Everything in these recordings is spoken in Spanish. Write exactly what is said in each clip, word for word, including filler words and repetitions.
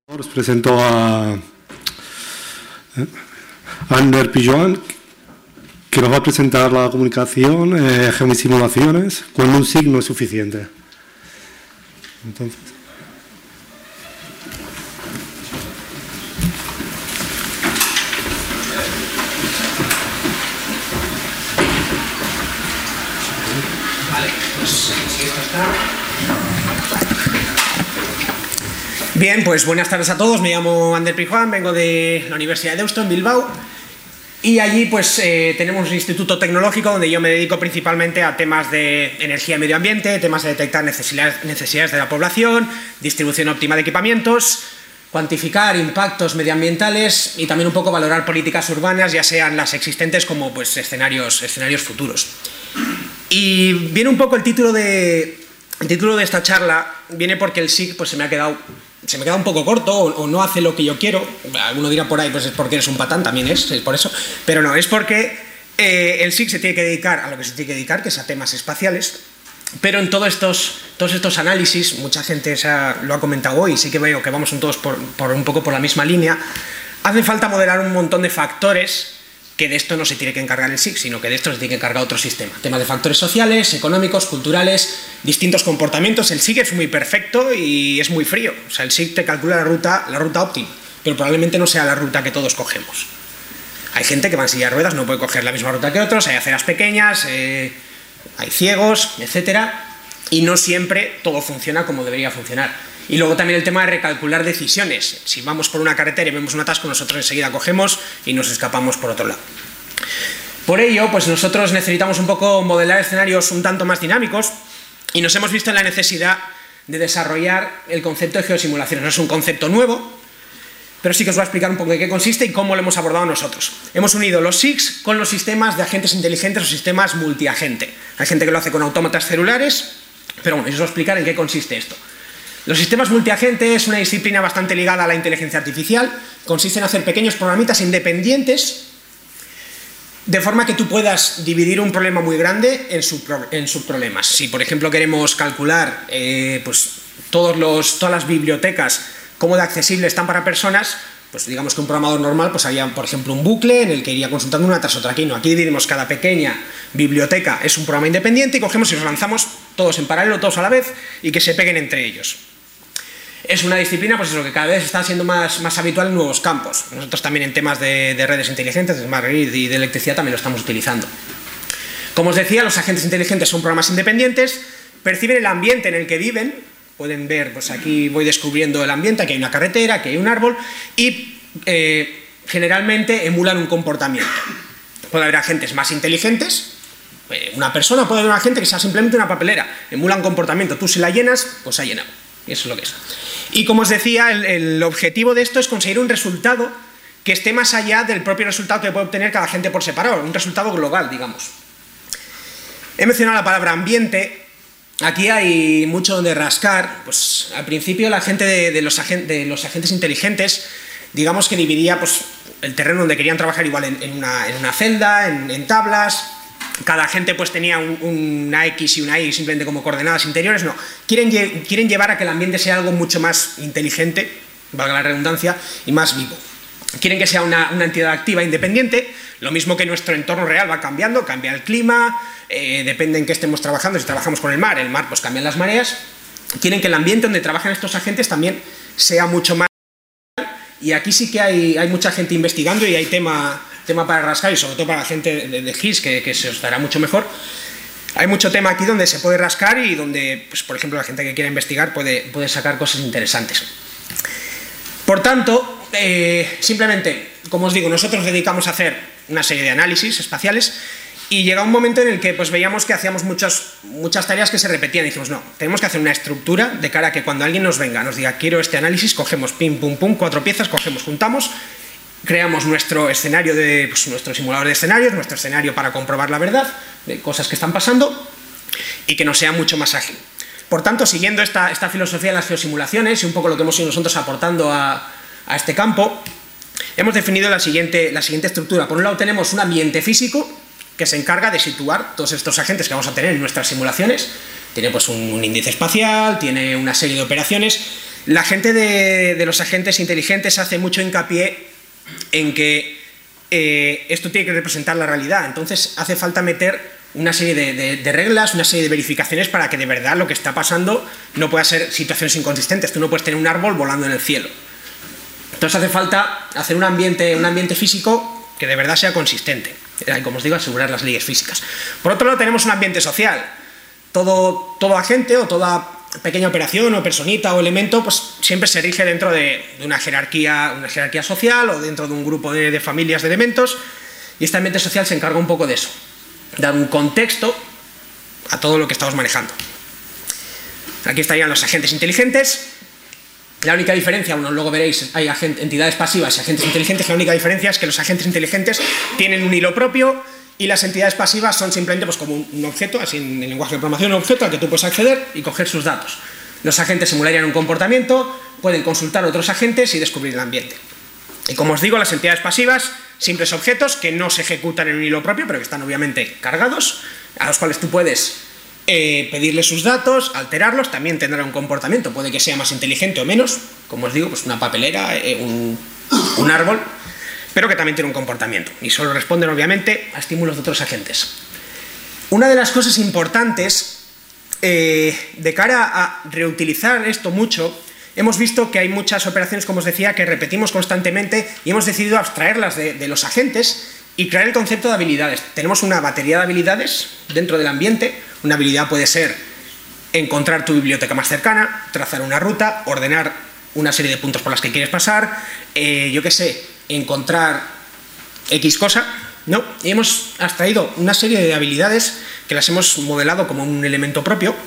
Os presento a Ander Pijuan, que nos va a presentar la comunicación, eh, geosimulaciones, cuando un signo es suficiente. Entonces. Vale, pues bien, pues buenas tardes a todos. Me llamo Ander Pijuan, vengo de la Universidad de Deusto en Bilbao y allí pues eh, tenemos un instituto tecnológico donde yo me dedico principalmente a temas de energía y medio ambiente, temas de detectar necesidades, necesidades de la población, distribución óptima de equipamientos, cuantificar impactos medioambientales y también un poco valorar políticas urbanas, ya sean las existentes como pues escenarios, escenarios futuros. Y viene un poco el título de, el título de esta charla, viene porque el S I C pues, se me ha quedado... se me queda un poco corto o, o no hace lo que yo quiero. Alguno dirá por ahí, pues es porque eres un patán, también es, es por eso. Pero no, es porque eh, el S I C se tiene que dedicar a lo que se tiene que dedicar, que es a temas espaciales. Pero en todos estos, todos estos análisis, mucha gente se ha, lo ha comentado hoy, sí que veo que vamos todos por, por un poco por la misma línea, hace falta modelar un montón de factores que de esto no se tiene que encargar el S I C, sino que de esto se tiene que encargar otro sistema. Temas de factores sociales, económicos, culturales, distintos comportamientos. El S I C es muy perfecto y es muy frío. O sea, el S I C te calcula la ruta, la ruta óptima, pero probablemente no sea la ruta que todos cogemos. Hay gente que va en silla de ruedas, no puede coger la misma ruta que otros, hay aceras pequeñas, eh, hay ciegos, etcétera, y no siempre todo funciona como debería funcionar. Y luego también el tema de recalcular decisiones. Si vamos por una carretera y vemos un atasco, nosotros enseguida cogemos y nos escapamos por otro lado. Por ello, pues nosotros necesitamos un poco modelar escenarios un tanto más dinámicos y nos hemos visto en la necesidad de desarrollar el concepto de geosimulaciones. No es un concepto nuevo, pero sí que os voy a explicar un poco de qué consiste y cómo lo hemos abordado nosotros. Hemos unido los S I Cs con los sistemas de agentes inteligentes o sistemas multiagente. Hay gente que lo hace con autómatas celulares, pero bueno, os voy a explicar en qué consiste esto. Los sistemas multiagente es una disciplina bastante ligada a la inteligencia artificial. Consiste en hacer pequeños programitas independientes de forma que tú puedas dividir un problema muy grande en, sub, en subproblemas. Si, por ejemplo, queremos calcular eh, pues, todos los, todas las bibliotecas, cómo de accesibles están para personas, pues digamos que un programador normal pues haría, por ejemplo, un bucle en el que iría consultando una tras otra. Aquí no, aquí dividimos cada pequeña biblioteca, es un programa independiente y cogemos y los lanzamos todos en paralelo, todos a la vez y que se peguen entre ellos. Es una disciplina pues eso, que cada vez está siendo más, más habitual en nuevos campos. Nosotros también en temas de, de redes inteligentes, de smart grid y de electricidad también lo estamos utilizando. Como os decía, los agentes inteligentes son programas independientes, perciben el ambiente en el que viven, pueden ver, pues aquí voy descubriendo el ambiente, aquí hay una carretera, aquí hay un árbol, y eh, generalmente emulan un comportamiento. Puede haber agentes más inteligentes, una persona puede haber un agente que sea simplemente una papelera, emula un comportamiento, tú si la llenas, pues ha llenado. Eso es lo que es. Y como os decía, el, el objetivo de esto es conseguir un resultado que esté más allá del propio resultado que puede obtener cada agente por separado, un resultado global, digamos. He mencionado la palabra ambiente. Aquí hay mucho donde rascar. Pues al principio la gente de, de, los, agen, de los agentes inteligentes, digamos que dividía pues, el terreno donde querían trabajar igual en, en, una, en una celda, en, en tablas. Cada agente pues tenía un, una X y una Y simplemente como coordenadas interiores. No, quieren, quieren llevar a que el ambiente sea algo mucho más inteligente, valga la redundancia, y más vivo. Quieren que sea una, una entidad activa independiente, lo mismo que nuestro entorno real va cambiando, cambia el clima, eh, depende en qué estemos trabajando. Si trabajamos con el mar, el mar pues cambian las mareas. Quieren que el ambiente donde trabajan estos agentes también sea mucho más. Y aquí sí que hay, hay mucha gente investigando y hay tema... tema para rascar y sobre todo para la gente de, de G I S que, que se os dará mucho mejor. Hay mucho tema aquí donde se puede rascar y donde, pues, por ejemplo, la gente que quiera investigar puede, puede sacar cosas interesantes. Por tanto, eh, simplemente, como os digo, nosotros dedicamos a hacer una serie de análisis espaciales y llega un momento en el que pues, veíamos que hacíamos muchas, muchas tareas que se repetían y dijimos, no, tenemos que hacer una estructura de cara a que cuando alguien nos venga, nos diga, quiero este análisis, cogemos pim, pum, pum, cuatro piezas, cogemos, juntamos, creamos nuestro escenario, de, pues, nuestro simulador de escenarios, nuestro escenario para comprobar la verdad de cosas que están pasando y que nos sea mucho más ágil. Por tanto, siguiendo esta, esta filosofía de las geosimulaciones y un poco lo que hemos ido nosotros aportando a, a este campo, hemos definido la siguiente, la siguiente estructura. Por un lado tenemos un ambiente físico que se encarga de situar todos estos agentes que vamos a tener en nuestras simulaciones. Tiene pues un, un índice espacial, tiene una serie de operaciones La gente de, de los agentes inteligentes hace mucho hincapié en que eh, esto tiene que representar la realidad. Entonces hace falta meter una serie de, de, de reglas, una serie de verificaciones para que de verdad lo que está pasando no pueda ser situaciones inconsistentes. Tú no puedes tener un árbol volando en el cielo. Entonces hace falta hacer un ambiente, un ambiente físico que de verdad sea consistente. Y como os digo, asegurar las leyes físicas. Por otro lado, tenemos un ambiente social. Todo, todo agente o toda pequeña operación o personita o elemento pues siempre se rige dentro de, de una, jerarquía, una jerarquía social o dentro de un grupo de, de familias de elementos, y este ambiente social se encarga un poco de eso, dar un contexto a todo lo que estamos manejando. Aquí estarían los agentes inteligentes. La única diferencia, bueno, luego veréis, hay agent, entidades pasivas y agentes inteligentes. La única diferencia es que los agentes inteligentes tienen un hilo propio y las entidades pasivas son simplemente pues, como un, un objeto, así en el lenguaje de programación, un objeto al que tú puedes acceder y coger sus datos. Los agentes simularían un comportamiento, pueden consultar a otros agentes y descubrir el ambiente. Y como os digo, las entidades pasivas, simples objetos que no se ejecutan en un hilo propio, pero que están obviamente cargados, a los cuales tú puedes eh, pedirle sus datos, alterarlos, también tendrá un comportamiento, puede que sea más inteligente o menos, como os digo, pues una papelera, eh, un, un árbol, pero que también tiene un comportamiento y solo responden obviamente a estímulos de otros agentes. Una de las cosas importantes eh, de cara a reutilizar esto mucho, hemos visto que hay muchas operaciones, como os decía, que repetimos constantemente y hemos decidido abstraerlas de, de los agentes y crear el concepto de habilidades. Tenemos una batería de habilidades dentro del ambiente. Una habilidad puede ser encontrar tu biblioteca más cercana, trazar una ruta, ordenar una serie de puntos por las que quieres pasar, eh, yo qué sé, encontrar X cosa, ¿no? Y hemos abstraído una serie de habilidades que las hemos modelado como un elemento propio.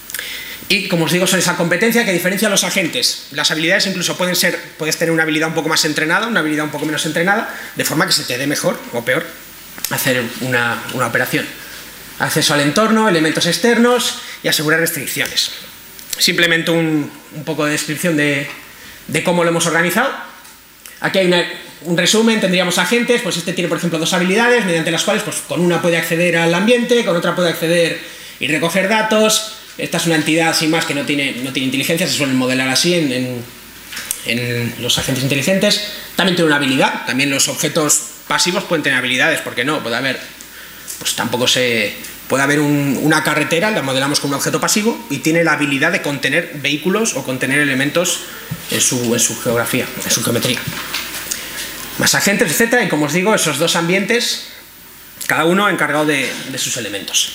Y, como os digo, son esa competencia que diferencia a los agentes. Las habilidades incluso pueden ser, puedes tener una habilidad un poco más entrenada, una habilidad un poco menos entrenada, de forma que se te dé mejor o peor hacer una, una operación. Acceso al entorno, elementos externos y asegurar restricciones. Simplemente un, un poco de descripción de, de cómo lo hemos organizado. Aquí hay una, un resumen, tendríamos agentes, pues este tiene por ejemplo dos habilidades, mediante las cuales pues, con una puede acceder al ambiente, con otra puede acceder y recoger datos. Esta es una entidad sin más que no tiene, no tiene inteligencia, se suelen modelar así en, en, en los agentes inteligentes. También tiene una habilidad, también los objetos pasivos pueden tener habilidades, ¿por qué no? Puede haber, pues tampoco se... Puede haber un, una carretera, la modelamos como un objeto pasivo y tiene la habilidad de contener vehículos o contener elementos en su, en su geografía, en su geometría. Más agentes, etcétera, y como os digo, esos dos ambientes, cada uno encargado de, de sus elementos.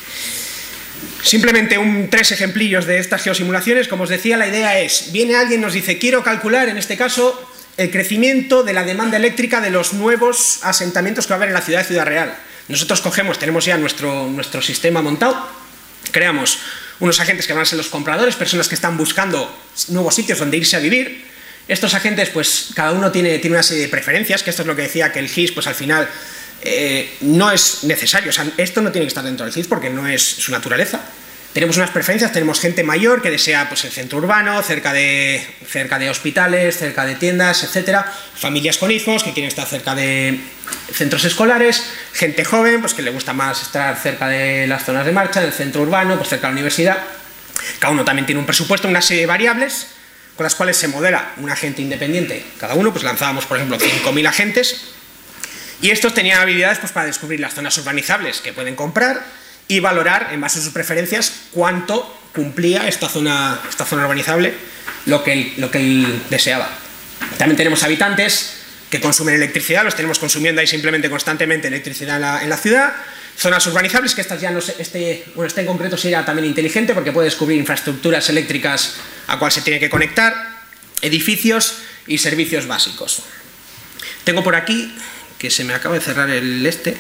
Simplemente un, tres ejemplillos de estas geosimulaciones. Como os decía, la idea es, viene alguien y nos dice, quiero calcular, en este caso, el crecimiento de la demanda eléctrica de los nuevos asentamientos que va a haber en la ciudad de Ciudad Real. Nosotros cogemos, tenemos ya nuestro, nuestro sistema montado, creamos unos agentes que van a ser los compradores, personas que están buscando nuevos sitios donde irse a vivir. Estos agentes, pues cada uno tiene, tiene una serie de preferencias, que esto es lo que decía, que el G I S, pues al final eh, no es necesario. O sea, esto no tiene que estar dentro del G I S porque no es su naturaleza. Tenemos unas preferencias, tenemos gente mayor que desea pues, el centro urbano, cerca de, cerca de hospitales, cerca de tiendas, etcétera. Familias con hijos que quieren estar cerca de centros escolares, gente joven pues, que le gusta más estar cerca de las zonas de marcha, del centro urbano, pues, cerca de la universidad. Cada uno también tiene un presupuesto, una serie de variables con las cuales se modela un agente independiente. Cada uno, pues lanzábamos, por ejemplo, cinco mil agentes y estos tenían habilidades pues, para descubrir las zonas urbanizables que pueden comprar y valorar, en base a sus preferencias, cuánto cumplía esta zona, esta zona urbanizable lo que, él, lo que él deseaba. También tenemos habitantes que consumen electricidad, los tenemos consumiendo ahí simplemente constantemente electricidad en la, en la ciudad. Zonas urbanizables, que estas ya no sé, este, bueno, este en concreto sería también inteligente porque puede descubrir infraestructuras eléctricas a cual se tiene que conectar, edificios y servicios básicos. Tengo por aquí, que se me acaba de cerrar el este,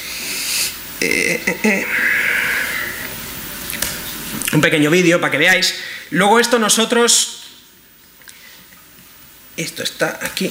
Eh, eh, eh. un pequeño vídeo para que veáis. Luego esto nosotros, esto está aquí,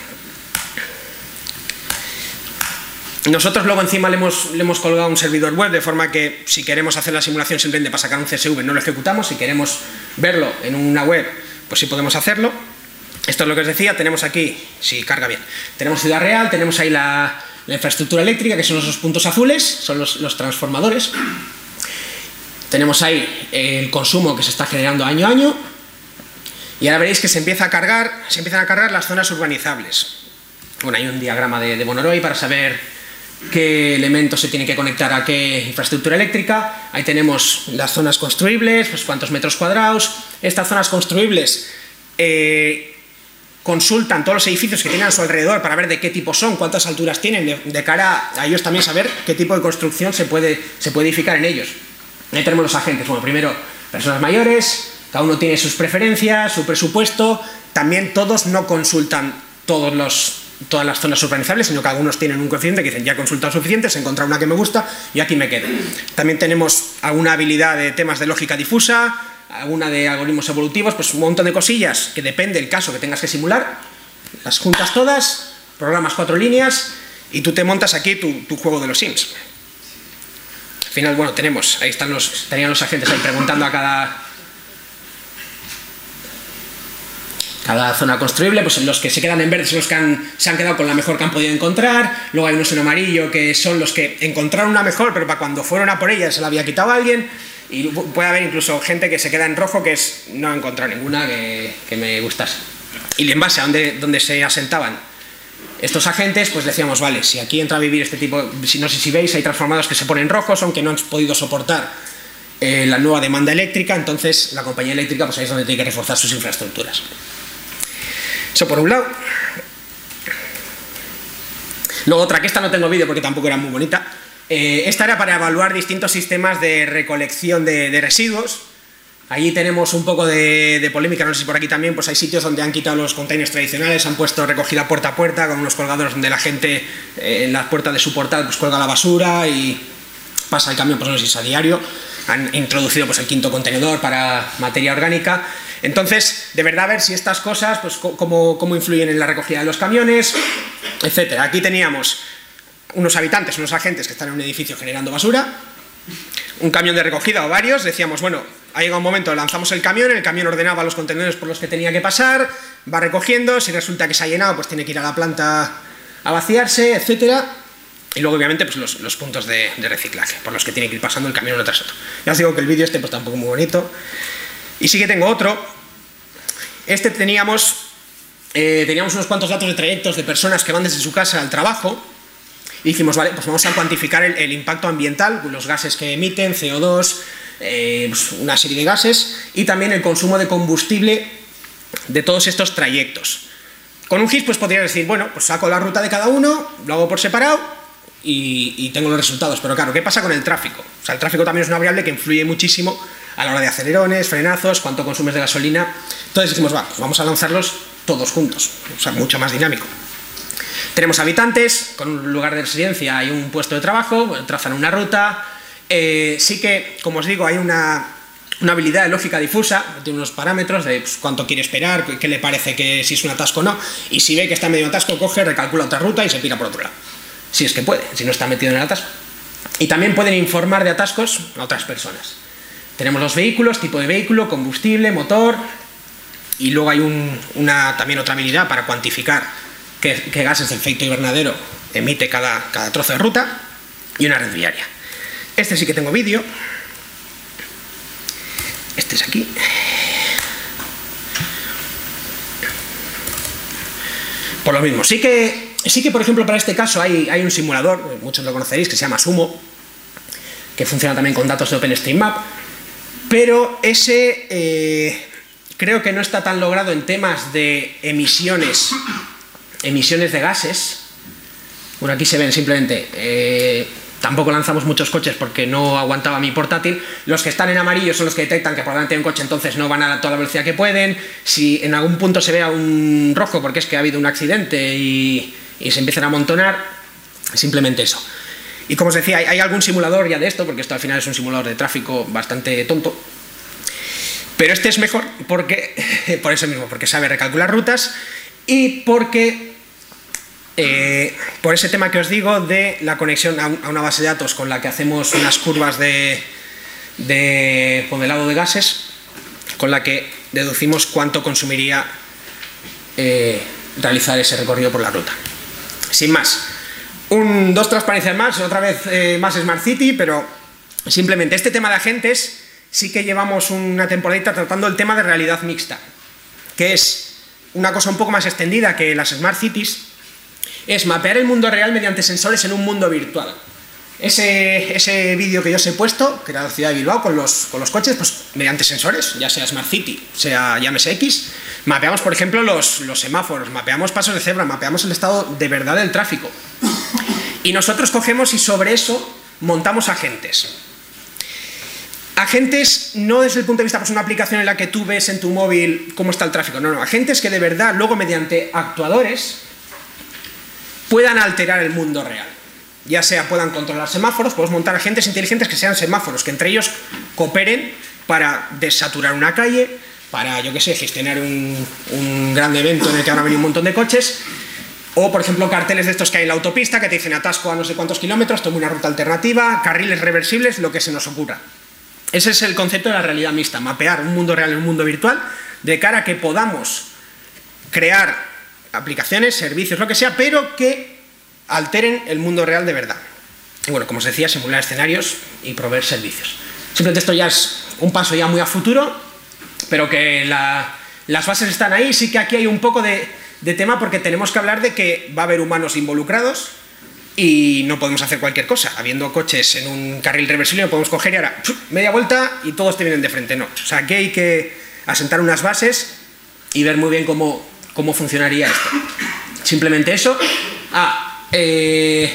nosotros luego encima le hemos, le hemos colgado un servidor web, de forma que si queremos hacer la simulación simplemente para sacar un C S V no lo ejecutamos, si queremos verlo en una web pues sí podemos hacerlo. Esto es lo que os decía, tenemos aquí, si carga bien, tenemos Ciudad Real, tenemos ahí la, la infraestructura eléctrica, que son esos puntos azules, son los, los transformadores. Tenemos ahí el consumo que se está generando año a año Y ahora veréis que se, empieza a cargar, se empiezan a cargar las zonas urbanizables. Bueno, hay un diagrama de, de Von Oroi para saber qué elementos se tienen que conectar a qué infraestructura eléctrica. Ahí tenemos las zonas construibles, pues cuántos metros cuadrados. Estas zonas construibles eh, consultan todos los edificios que tienen a su alrededor para ver de qué tipo son, cuántas alturas tienen, de, de cara a ellos también saber qué tipo de construcción se puede, se puede edificar en ellos. Ahí tenemos los agentes. Bueno, primero, personas mayores, cada uno tiene sus preferencias, su presupuesto. También todos no consultan todos los... todas las zonas urbanizables, sino que algunos tienen un coeficiente que dicen ya he consultado suficiente, he encontrado una que me gusta y aquí me quedo. También tenemos alguna habilidad de temas de lógica difusa, alguna de algoritmos evolutivos, pues un montón de cosillas que depende del caso que tengas que simular, las juntas todas, programas cuatro líneas y tú te montas aquí tu, tu juego de los Sims. Al final, bueno, tenemos, ahí están los, tenían los agentes ahí preguntando a cada... cada zona construible, pues los que se quedan en verde son los que han, se han quedado con la mejor que han podido encontrar. Luego hay unos en amarillo que son los que encontraron una mejor, pero para cuando fueron a por ella se la había quitado a alguien. Y puede haber incluso gente que se queda en rojo que es, no he encontrado ninguna que, que me gustase. Y en base a donde, donde se asentaban estos agentes, pues decíamos, vale, si aquí entra a vivir este tipo, si no sé si veis, hay transformados que se ponen rojos, aunque no han podido soportar eh, la nueva demanda eléctrica, entonces la compañía eléctrica pues ahí es donde tiene que reforzar sus infraestructuras. Eso por un lado. Luego otra, que esta no tengo vídeo porque tampoco era muy bonita. Eh, esta era para evaluar distintos sistemas de recolección de, de residuos. Allí tenemos un poco de, de polémica, no sé si por aquí también, pues hay sitios donde han quitado los containers tradicionales, han puesto recogida puerta a puerta con unos colgadores donde la gente eh, en la puerta de su portal pues cuelga la basura y pasa el camión, pues no sé si es a diario. Han introducido pues el quinto contenedor para materia orgánica. Entonces, de verdad, ver si estas cosas, pues cómo, cómo influyen en la recogida de los camiones, etcétera. Aquí teníamos unos habitantes, unos agentes que están en un edificio generando basura, un camión de recogida o varios. Decíamos, bueno, ha llegado un momento, lanzamos el camión, el camión ordenaba los contenedores por los que tenía que pasar, va recogiendo, si resulta que se ha llenado, pues tiene que ir a la planta a vaciarse, etcétera. Y luego, obviamente, pues los, los puntos de, de reciclaje, por los que tiene que ir pasando el camión uno tras otro. Ya os digo que el vídeo este pues tampoco es muy bonito. Y sí que tengo otro. Este teníamos, eh, teníamos unos cuantos datos de trayectos de personas que van desde su casa al trabajo. Y dijimos, vale, pues vamos a cuantificar el, el impacto ambiental, los gases que emiten, C O dos, eh, pues una serie de gases, y también el consumo de combustible de todos estos trayectos. Con un G I S pues podrías decir, bueno, pues saco la ruta de cada uno, lo hago por separado, Y, y tengo los resultados. Pero claro, ¿qué pasa con el tráfico? O sea, el tráfico también es una variable que influye muchísimo a la hora de acelerones, frenazos, cuánto consumes de gasolina. Entonces dijimos, va, pues vamos a lanzarlos todos juntos, o sea, mucho más dinámico. Tenemos habitantes, con un lugar de residencia hay un puesto de trabajo, trazan una ruta. Eh, sí que, como os digo, hay una, una habilidad de lógica difusa, tiene unos parámetros de pues, cuánto quiere esperar, qué le parece que si es un atasco o no, y si ve que está medio atasco, coge, recalcula otra ruta y se pira por otro lado. Si es que puede, si no está metido en el atasco. Y también pueden informar de atascos a otras personas. Tenemos los vehículos, tipo de vehículo, combustible, motor, y luego hay un, una, también otra habilidad para cuantificar qué, qué gases de efecto invernadero emite cada, cada trozo de ruta, y una red viaria. Este sí que tengo vídeo. Este es aquí. Por lo mismo, sí que... Sí que, por ejemplo, para este caso hay, hay un simulador, muchos lo conoceréis, que se llama Sumo, que funciona también con datos de OpenStreetMap, pero ese eh, creo que no está tan logrado en temas de emisiones, emisiones de gases. Bueno, aquí se ven simplemente, eh, tampoco lanzamos muchos coches porque no aguantaba mi portátil. Los que están en amarillo son los que detectan que por delante hay un coche, entonces no van a toda la velocidad que pueden. Si en algún punto se vea un rojo porque es que ha habido un accidente y... y se empiezan a amontonar, simplemente eso. Y como os decía, hay, hay algún simulador ya de esto, porque esto al final es un simulador de tráfico bastante tonto, pero este es mejor porque, por eso mismo, porque sabe recalcular rutas y porque, eh, por ese tema que os digo de la conexión a, un, a una base de datos con la que hacemos unas curvas de, de modelado de gases, con la que deducimos cuánto consumiría eh, realizar ese recorrido por la ruta. Sin más, un, dos transparencias más, otra vez eh, más Smart City, pero simplemente este tema de agentes sí que llevamos una temporadita tratando el tema de realidad mixta, que que es una cosa un poco más extendida que las Smart Cities, es mapear el mundo real mediante sensores en un mundo virtual. Ese, ese vídeo que yo os he puesto, que era la ciudad de Bilbao con los, con los coches, pues mediante sensores, ya sea Smart City, sea llámese X, mapeamos, por ejemplo, los, los semáforos, mapeamos pasos de cebra, mapeamos el estado de verdad del tráfico. Y nosotros cogemos y sobre eso montamos agentes. Agentes no desde el punto de vista, pues una aplicación en la que tú ves en tu móvil cómo está el tráfico, no, no, agentes que de verdad luego mediante actuadores puedan alterar el mundo real. Ya sea puedan controlar semáforos, podemos montar agentes inteligentes que sean semáforos, que entre ellos cooperen para desaturar una calle, para, yo qué sé, gestionar un, un gran evento en el que van a venir un montón de coches, o, por ejemplo, carteles de estos que hay en la autopista que te dicen atasco a no sé cuántos kilómetros, toma una ruta alternativa, carriles reversibles, lo que se nos ocurra. Ese es el concepto de la realidad mixta, mapear un mundo real en un mundo virtual, de cara a que podamos crear aplicaciones, servicios, lo que sea, pero que alteren el mundo real de verdad. Y bueno, como os decía, simular escenarios y proveer servicios. Simplemente esto ya es un paso ya muy a futuro, pero que la, las bases están ahí. Sí que aquí hay un poco de, de tema porque tenemos que hablar de que va a haber humanos involucrados y no podemos hacer cualquier cosa. Habiendo coches en un carril reversible no podemos coger y ahora media vuelta y todos te vienen de frente. No, o sea, aquí hay que asentar unas bases y ver muy bien cómo, cómo funcionaría esto. Simplemente eso. Ah, Eh,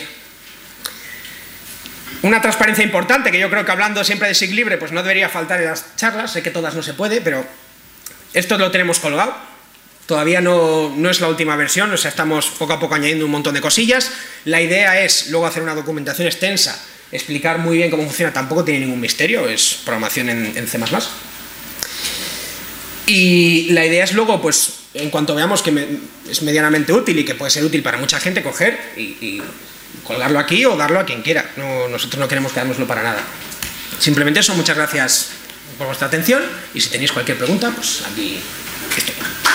una transparencia importante que yo creo que hablando siempre de S I G libre pues no debería faltar en las charlas, sé que todas no se puede, pero esto lo tenemos colgado, todavía no, no es la última versión, o sea, estamos poco a poco añadiendo un montón de cosillas. La idea es luego hacer una documentación extensa, explicar muy bien cómo funciona, tampoco tiene ningún misterio, es programación en, en C más más. Y la idea es luego, pues, en cuanto veamos que me, es medianamente útil y que puede ser útil para mucha gente, coger y, y colgarlo aquí o darlo a quien quiera. No, nosotros no queremos quedárnoslo para nada. Simplemente eso, muchas gracias por vuestra atención y si tenéis cualquier pregunta, pues aquí estoy.